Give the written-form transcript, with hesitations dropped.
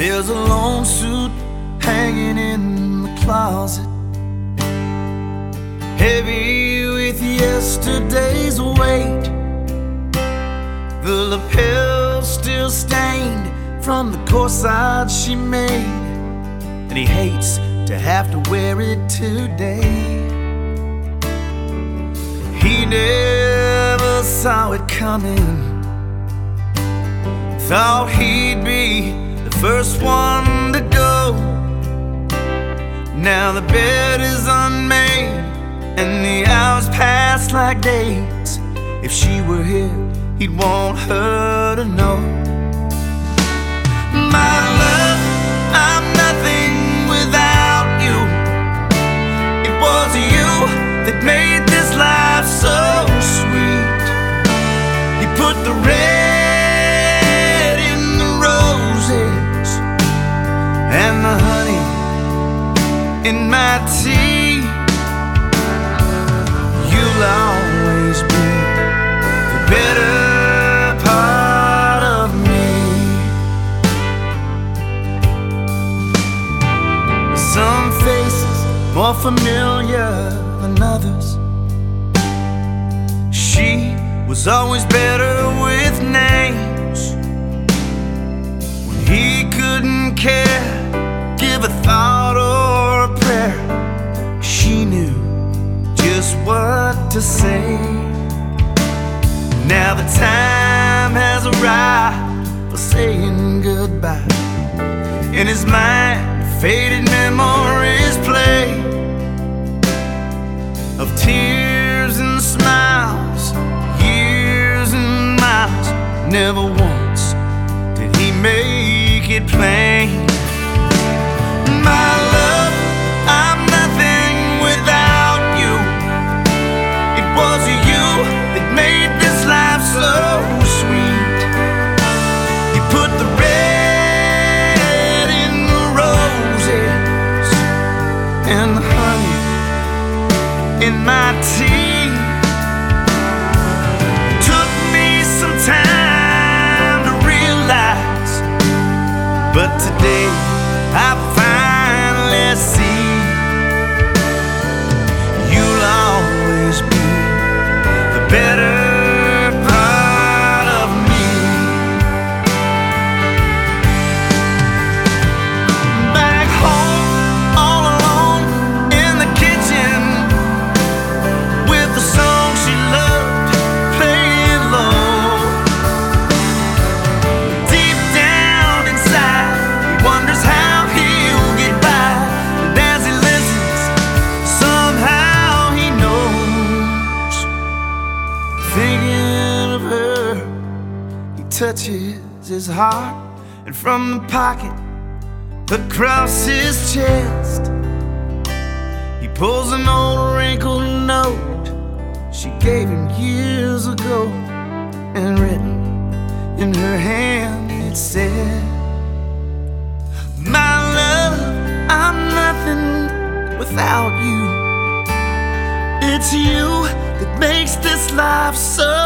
There's a lone suit hanging in the closet, heavy with yesterday's weight. The lapel still stained from the corsage she made, and he hates to have to wear it today. He never saw it coming, thought he'd be the first one to go. Now the bed is unmade and the hours pass like days. If she were here, he'd want her to know. My love, I'm nothing without you. It was you that made this life so sweet. You put the red in the roses and the honey in my tea. You'll always be the better part of me. Some faces more familiar than others. She was always better with names. When he couldn't care, give a thought or a prayer, she knew just what to say. Now the time has arrived for saying goodbye. In his mind, faded memories play of tears and smiles, years and miles. Never once did he make it plain. My love, I'm nothing without you. It was you that made this life so sweet. You put the red in the roses and the honey in my tea. It took me some time to realize, but today I finally see you'll always be the better part of me. Back home, all alone in the kitchen, with the song she loved playing low. Deep down inside, he wonders how he'll get by, and as he listens, somehow he knows. Thinking of her, he touches his heart, and from the pocket across his chest, he pulls an old wrinkled note she gave him years ago, and written in her hand it said, my love, I'm nothing without you. It's you that makes this life so